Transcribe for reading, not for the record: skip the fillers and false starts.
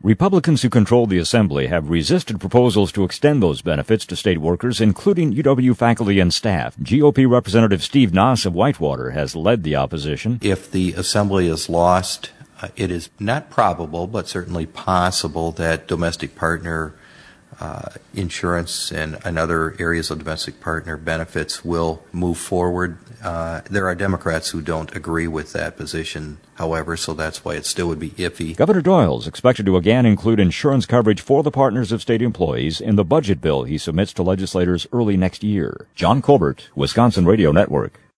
Republicans who control the Assembly have resisted proposals to extend those benefits to state workers, including UW faculty and staff. GOP Representative Steve Nass of Whitewater has led the opposition. If the Assembly is lost, it is not probable, but certainly possible that domestic partner insurance and other areas of domestic partner benefits will move forward. There are Democrats who don't agree with that position, however, so that's why it still would be iffy. Governor Doyle is expected to again include insurance coverage for the partners of state employees in the budget bill he submits to legislators early next year. John Colbert, Wisconsin Radio Network.